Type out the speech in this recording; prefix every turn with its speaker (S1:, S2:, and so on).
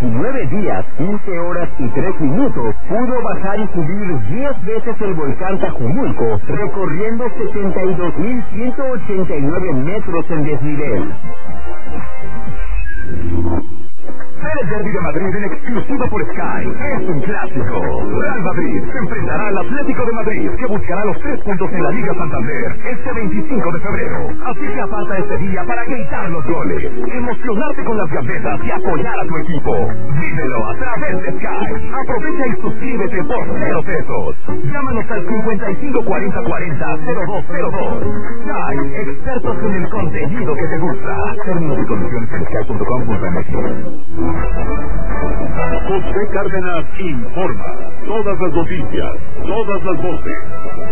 S1: 19 días, 15 horas y 3 minutos, pudo bajar y subir 10 veces el volcán Tajumulco, recorriendo 72.189 metros en desnivel. El Derby de Madrid en exclusiva por Sky es un clásico. Real Madrid se enfrentará al Atlético de Madrid, que buscará los 3 puntos en la Liga Santander este 25 de febrero. Así que aparta este día para gritar los goles, emocionarte con las gambetas y apoyar a tu equipo. Vívelo a través de Sky. Aprovecha y suscríbete por 0 pesos. Llámanos al 5540400202. Sky, expertos en el contenido que te gusta. Términos y condiciones en sky.com.mx.
S2: José Cárdenas informa. Todas las noticias, todas las voces.